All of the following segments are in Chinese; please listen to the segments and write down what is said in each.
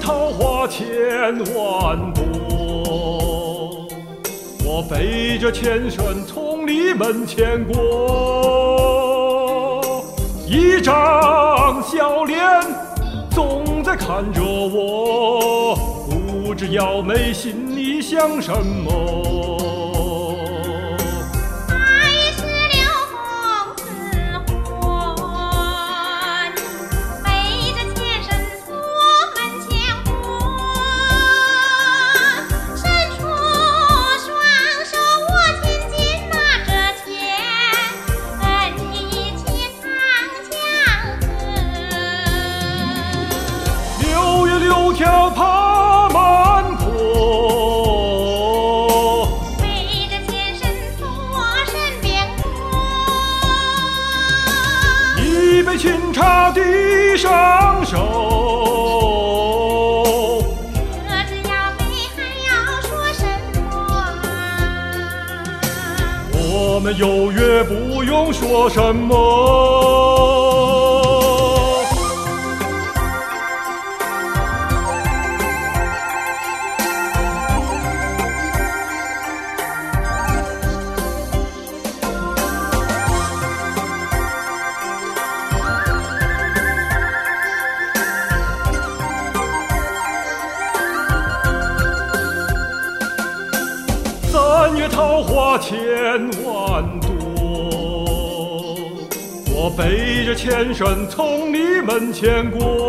桃花千万朵，我背着前身从你门前过，一张笑脸总在看着我，不知瑶妹心里想什么。六条爬满坡， 背着前身从我身边过， 一杯清茶递上手， 可知瑶妹还要说什么？ 我们有约不用说什么。三月桃花千万朵，我背着前身从你门前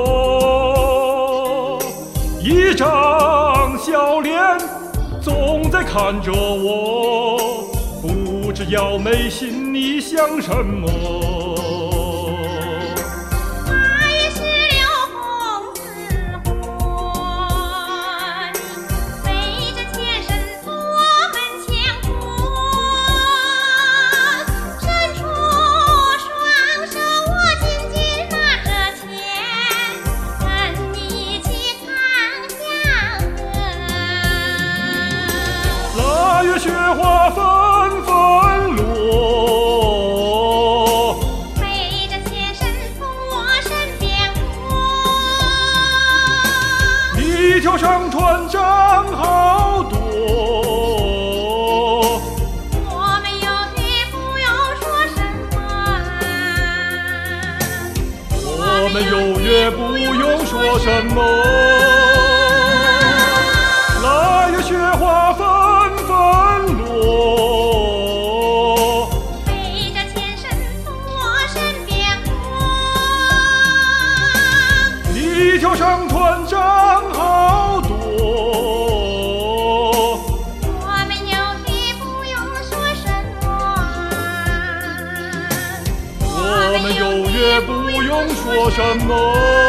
过，一张笑脸总在看着我，不知瑶妹心里想什么。月雪花纷纷落， 背着前身从我身边过， 你条上船正好多， 我们有约不用说什么， 我们有约不用说什么。腊月雪花纷纷落， 背着前身从我身边过， 你条上船正好多， 我们有约不用说什么， 我们有约不用说什么。